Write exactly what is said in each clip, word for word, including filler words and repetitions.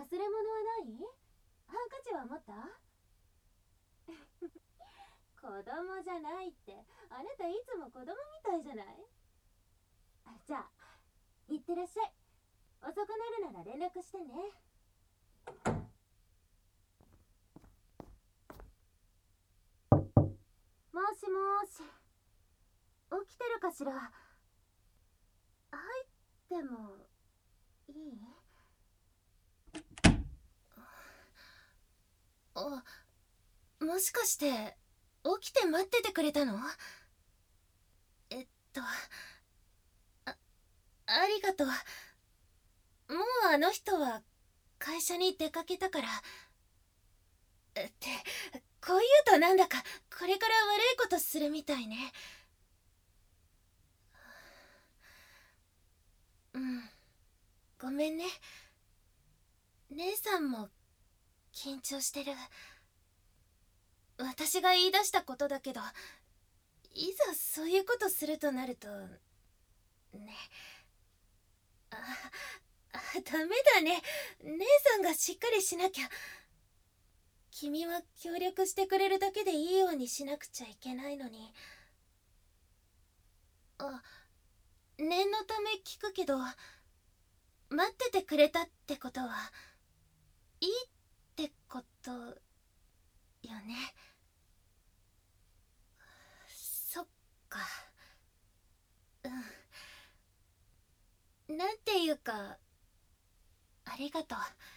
忘れ物はない？ハンカチは持った？子供じゃないって、あなたいつも子供みたいじゃない。じゃあ行ってらっしゃい。遅くなるなら連絡してね。もしもし、起きてるかしら？入ってもいい？あ、もしかして起きて待っててくれたの？えっとあ、ありがとう。もうあの人は会社に出かけたから。ってこう言うとなんだかこれから悪いことするみたいね。うん、ごめんね。姉さんも緊張してる。私が言い出したことだけど、いざそういうことするとなるとね。ああ、ダメだね。姉さんがしっかりしなきゃ。君は協力してくれるだけでいいようにしなくちゃいけないのに。あ、念のため聞くけど、待っててくれたってことはいいってことよね。そっか。うん、なんていうかありがと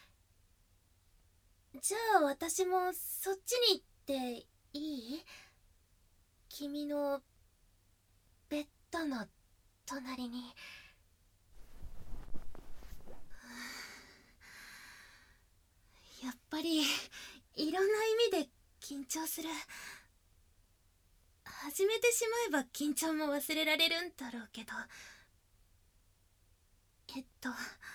う。じゃあ私もそっちに行っていい？君のベッドの隣に。やっぱりいろんな意味で緊張する。始めてしまえば緊張も忘れられるんだろうけど、えっと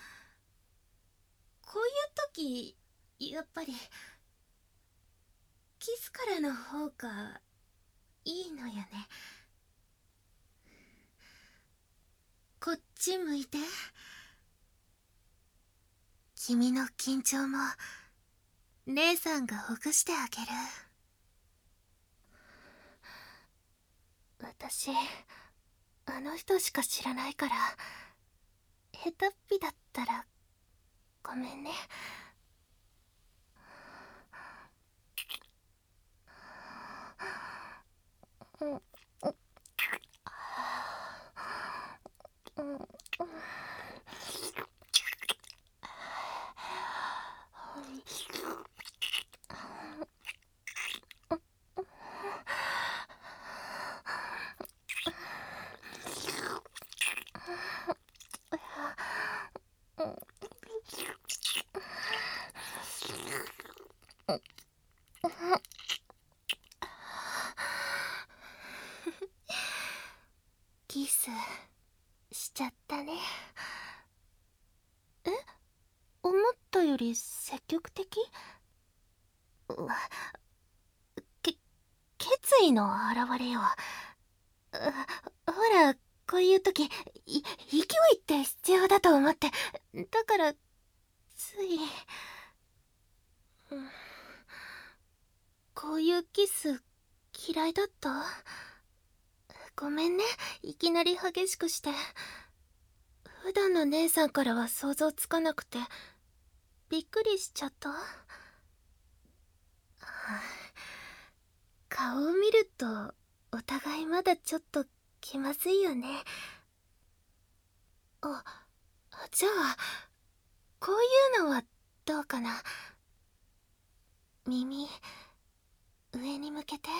こういう時やっぱりキスからの方がいいのよね。こっち向いて。君の緊張も姉さんがほぐしてあげる。私あの人しか知らないから、下手っぴだったらごめんね。うん、うん、うん、キスしちゃったね。え、思ったより積極的？うわ、け決意の表れよ。ほら、こういう時い勢いって必要だと思って。だからつい、うん、こういうキス嫌いだった？ごめんね、いきなり激しくして。普段の姉さんからは想像つかなくてびっくりしちゃった。顔を見るとお互いまだちょっと気まずいよね。あ、じゃあこういうのはどうかな。耳上に向けて。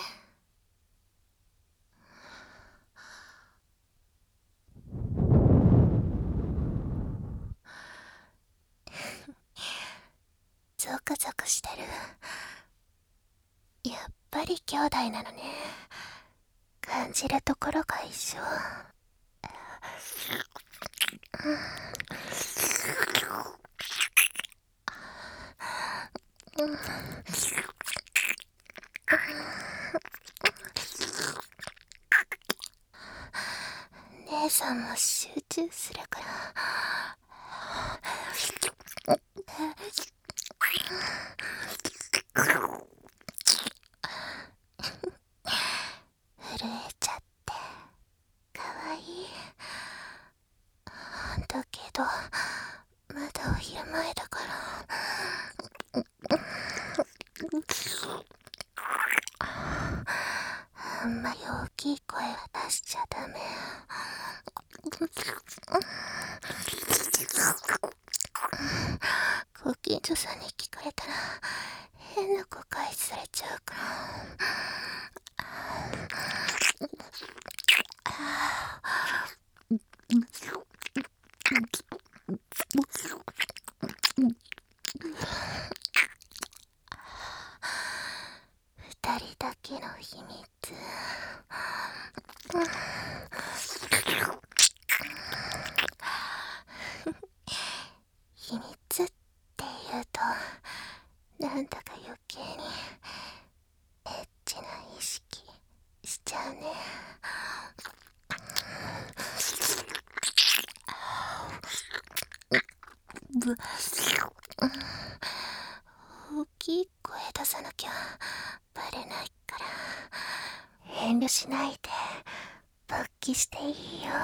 ゾクゾクしてる。やっぱり兄弟なのね。感じるところが一緒。うん、姉さんも集中するから。 ご近所さんに聞かれたら変な誤解されちゃうから二人だけの秘密。秘密って言うとなんだか余計にエッチな意識しちゃうね。ぶ大きい声出さなきゃバレないから遠慮しないで勃起していいよ。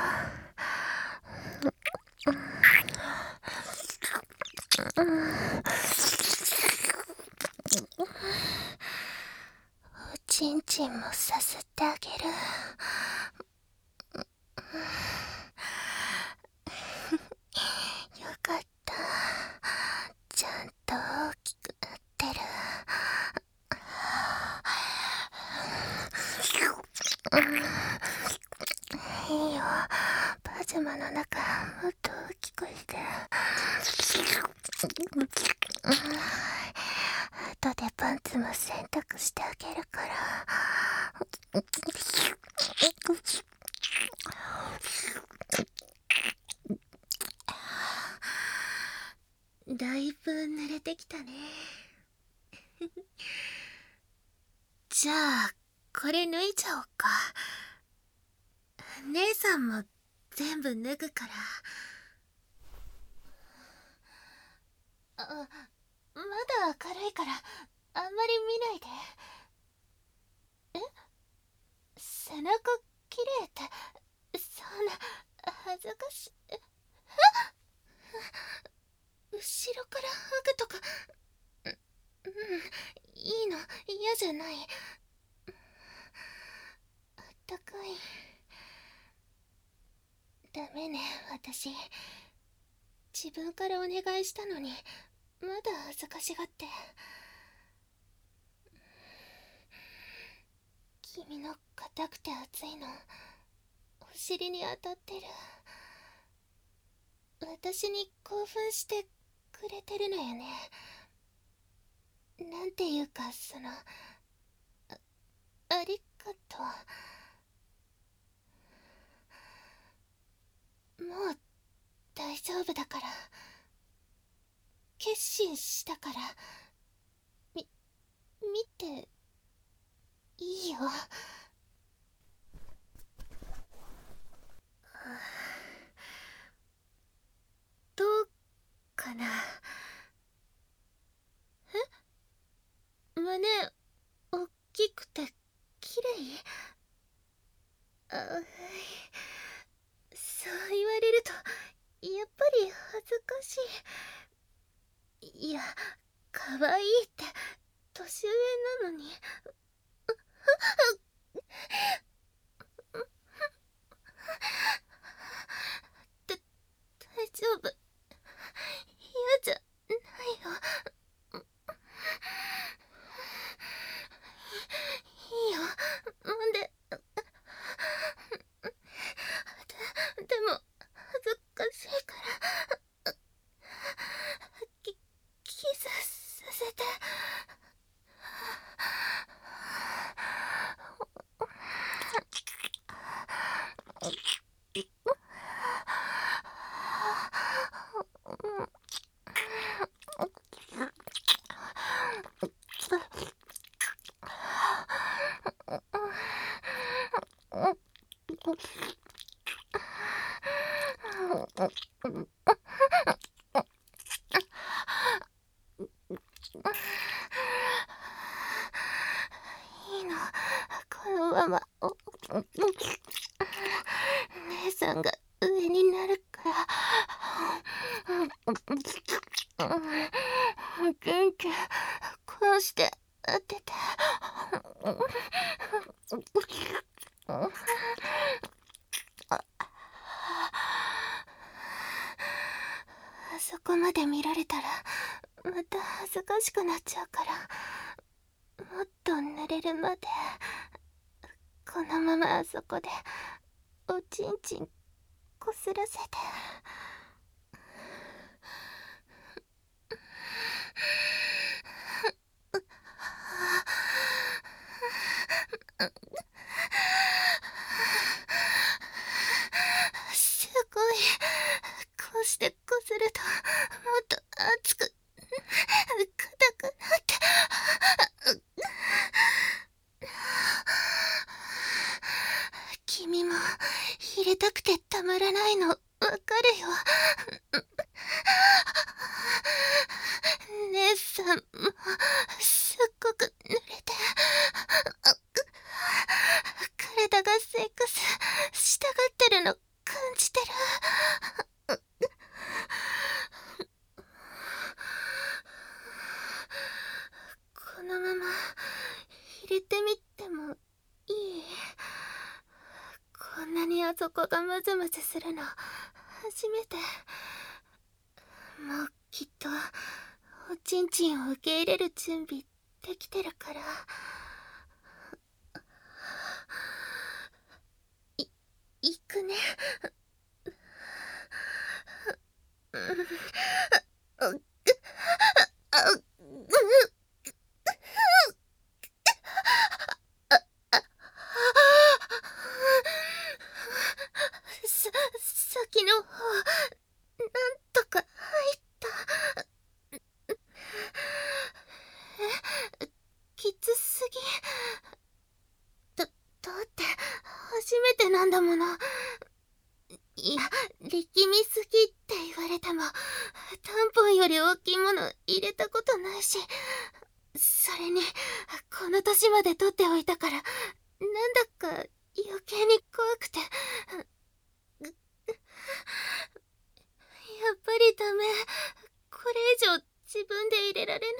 おちんちんもさすってあげる。よかった、ちゃんと大きくなってる。いいよ、パジャマの中もっと大きくして。後でパンツも洗濯してあげるから。だいぶ濡れてきたね。じゃあこれ脱いじゃおうか。姉さんも全部脱ぐから。あ、まだ明るいからあんまり見ないで。え？背中きれいってそんな恥ずかしい。え？後ろからハグとか、う、うん、いいの、嫌じゃない。あったかい。ダメね、私。自分からお願いしたのにまだ恥ずかしがって。君の硬くて熱いのお尻に当たってる。私に興奮してくれてるのよね。なんていうか、その あ, ありがとう。もう大丈夫だから。決心したから。み見ていいよ。どうかな。え？胸おっきくてきれい？あ、そう言われるとやっぱり恥ずかしい。いや、可愛いって年上なのに。だ、大丈夫。嫌じゃないよ。いいよ、揉んで。で、でも恥ずかしいからキキスさせて。いいの、このまま姉さんが上になるから。元気こうして当てて。あそこまで見られたらまた恥ずかしくなっちゃうから、もっと濡れるまでこのままあそこでおちんちんこすらせて。すごい。こうしてこするともっと熱く硬くなって。君も入れたくてたまらないのわかるよ。姉さんもすっごく濡れて、体がセックスしたがってるの感じてる。このまま入れてみてもいい？こんなにあそこがムズムズするの初めて。もうきっとおちんちんを受け入れる準備できてるから。い、行くね。さ、先の方、なんとか入った。え、きつすぎ。だ、だって初めてなんだもの。いや、力みすぎって言われてもタンポンより大きいもの入れたことないし、それにこの年まで取っておいたから、なんだか余計に怖くて。やっぱりダメ。これ以上自分で入れられ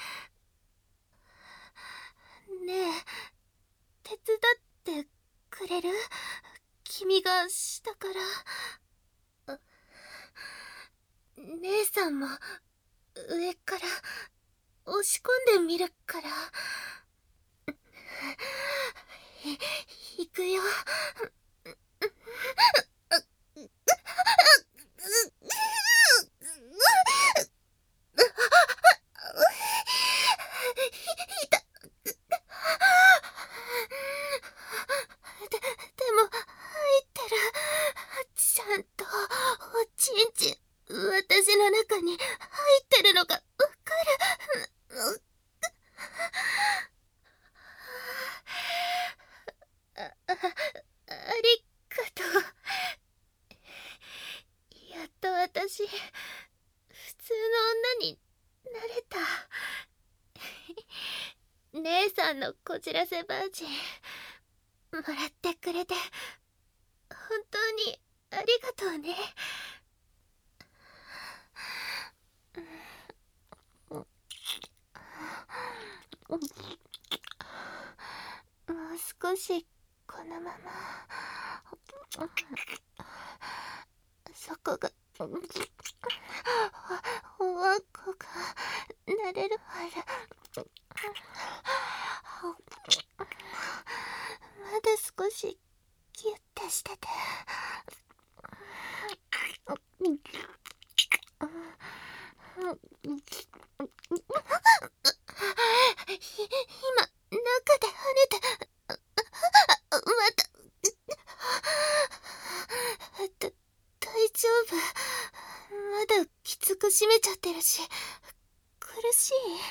ない。ねえ、手伝ってくれる？君が下から。姉さんも上から押し込んでみるから。い、いくよ。で、でも入ってる。ちゃんとおちんちん私の中に入ってるのがわかる。あ、あ、ありがとう。やっと私、普通の女になれた。姉さんのこじらせバージンもらってくれて本当にありがとうね。もう少しこのままそこがおわんこがなれるはず。まだ少しギュッてしてて。今中で跳ねて、まただ、大丈夫？まだきつく締めちゃってるし苦しい。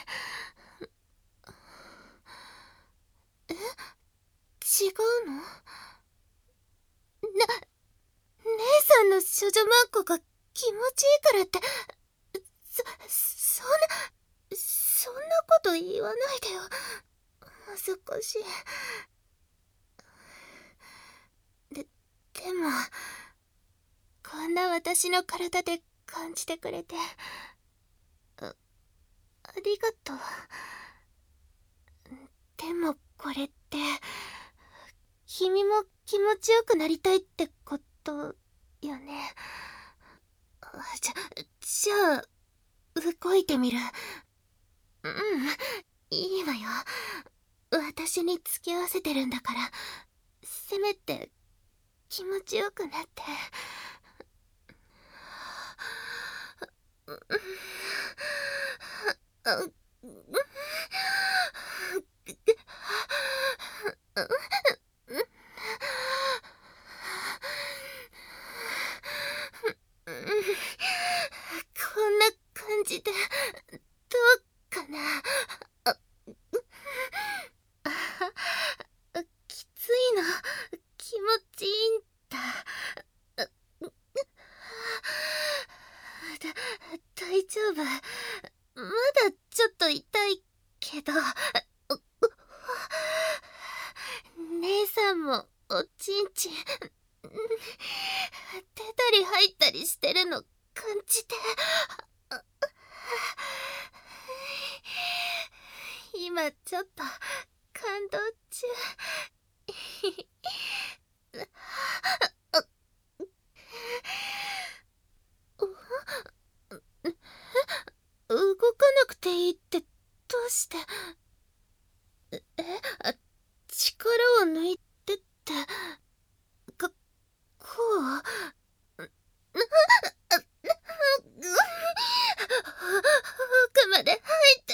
え、違うの？な、姉さんの処女マンコが気持ちいいからって、そ、そんな、そんなこと言わないでよ。恥ずかしい。で、でも、こんな私の体で感じてくれて、あ、ありがとう。でもこれって、君も気持ちよくなりたいってことよね。じゃ、じゃあ、 動いてみる。うん、いいわよ。私に付き合わせてるんだから、せめて気持ちよくなって。こんな感じでどうかな。あきついの気持ちいいんだ。だ大丈夫。まだちょっと痛いけど。姉さんもおちんちん出たり入ったりしてるの感じて。今ちょっと感動中。動かなくていいってどうして？え、力を抜いてってか、こう？奥まで入って。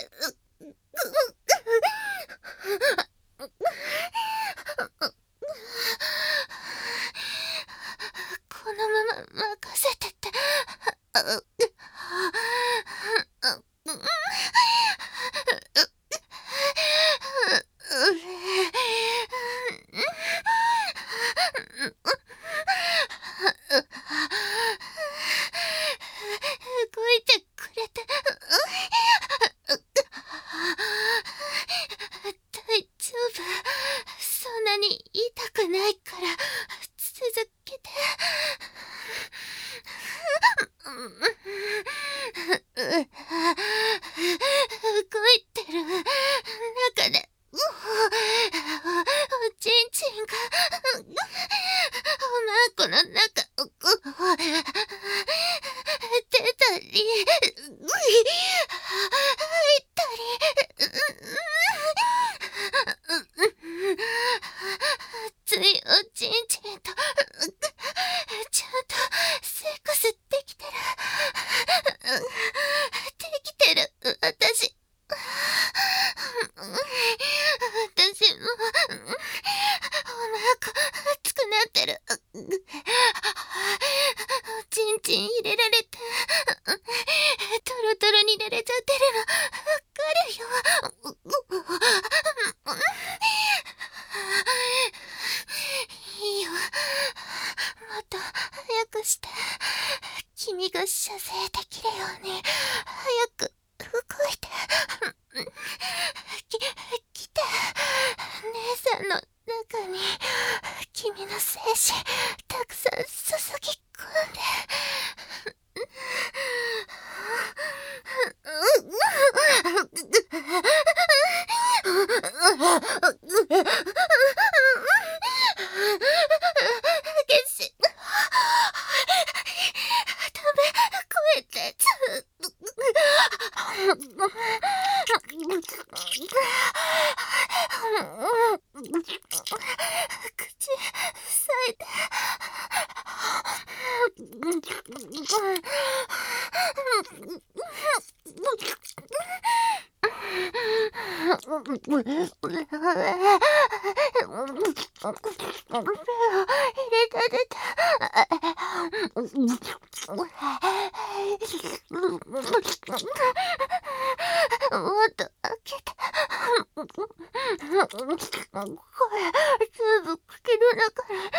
このまま任せてって。動いてくれて大丈夫。そんなに痛くないから続けて。動いてる中でおちんちんがおまんこの中を出たり入ったり。熱いおちんちんとちゃんとセックスできてる。できてる私。私もおまんこ熱くなってる。おちんちん入れられてトロトロになれちゃってるのわかるよ。いいよ、もっと早くして。君が射精できるように早く動いて。き、来て。姉さんの中に君の精子たくさん注ぎ込んで。激しい。ダメ、声出ちゃう。口塞いで。入れた出た。もっと開けて。声全部口の中に。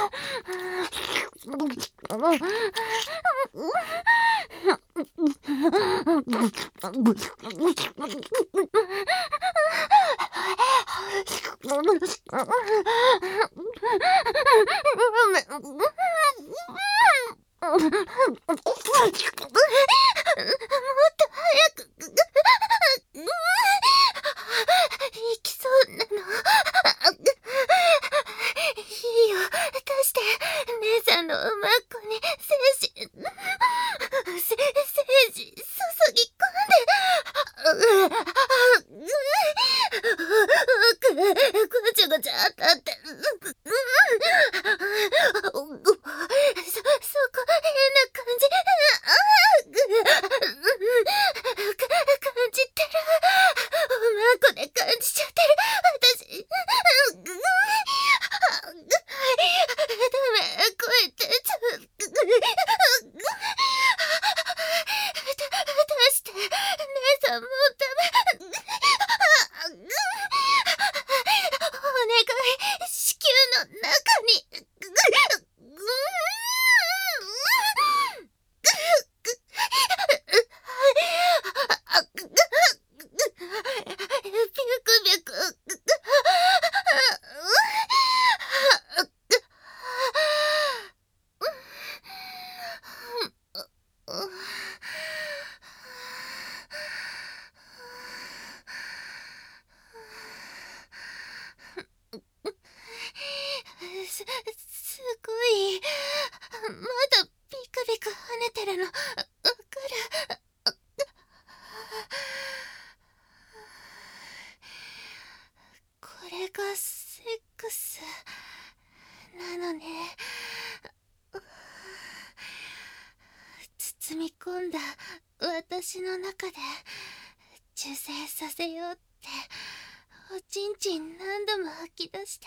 もっと早く。行きそうなの。いいよ、出して。姉さんのおまんこに精子、せ精子注ぎだ私の中で受精させようっておちんちん何度も吐き出して。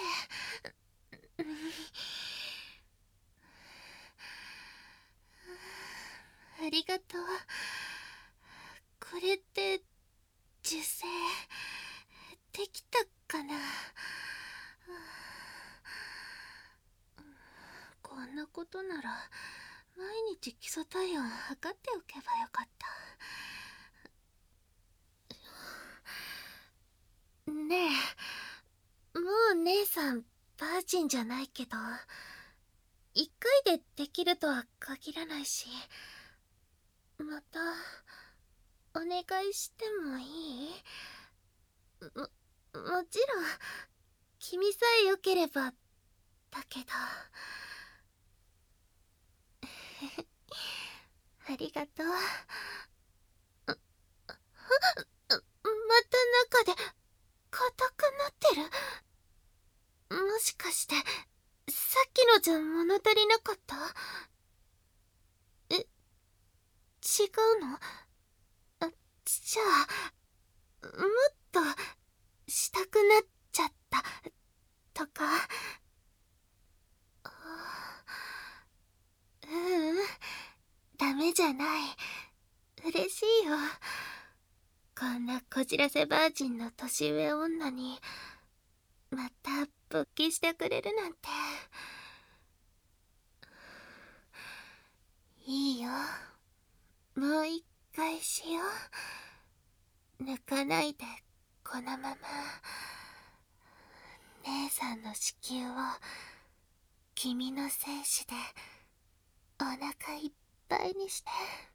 ありがとう。これって受精できたかな。こんなことなら毎日基礎体温測っておけばよかった。ねえ、もう姉さんバージンじゃないけど、一回でできるとは限らないし、またお願いしてもいい？も、もちろん君さえ良ければだけど。ありがとう。また中で硬くなってる。もしかしてさっきのじゃ物足りなかった？え、違うの？あ、じゃあもっとしたくなっちゃったとか。ううん、ダメじゃない。嬉しいよ。こんなこじらせバージンの年上女にまた勃起してくれるなんて。いいよ、もう一回しよう。抜かないでこのまま姉さんの子宮を君の精子でお腹いっぱいにして。